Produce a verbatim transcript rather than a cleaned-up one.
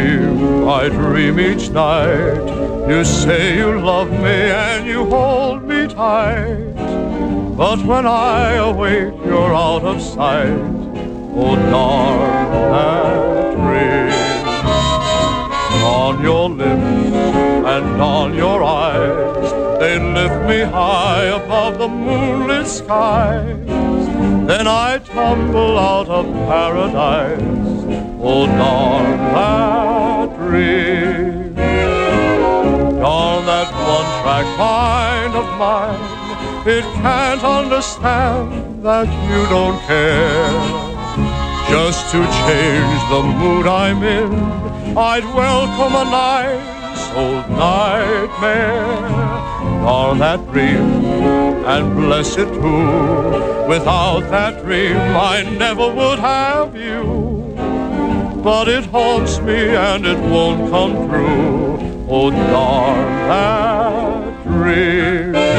dream, I dream each night. You say you love me and you hold me tight. But when I awake, you're out of sight. Oh, darn that dream. On your lips and on your eyes, they lift me high above the moonlit skies. Then I tumble out of paradise. Oh, darn that dream. Darn that one-track mind of mine. It can't understand that you don't care. Just to change the mood I'm in, I'd welcome a nice old nightmare. Darn that dream, and bless it too. Without that dream, I never would have you. But it haunts me and it won't come true. Oh, darn that dream.